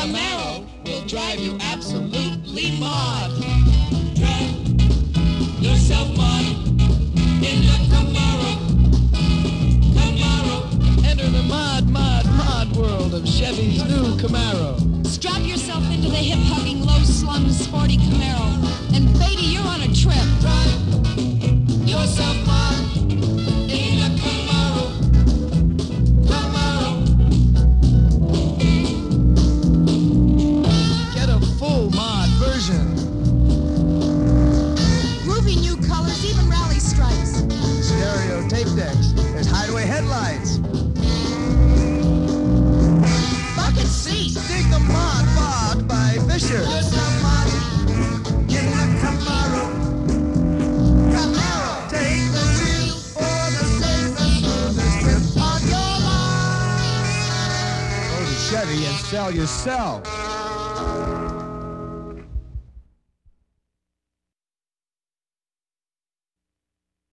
Camaro will drive you absolutely mod. Drive yourself mod in the Camaro. Camaro. Enter the mod world of Chevy's new Camaro. Strap yourself into the hip-hugging, low-slung, sporty Camaro. And baby, you're on a trip. Drive yourself mod in a Camaro. Camaro. Get a full mod version. Groovy new colors, even rally stripes. Stereo tape decks. There's hideaway headlights. Bucket seats. Dig the mod bod by Fisher. Yourself mod in a Camaro. Camaro. Take the wheel for the safest, smoothest trip on your life. Go to Chevy and sell yourself.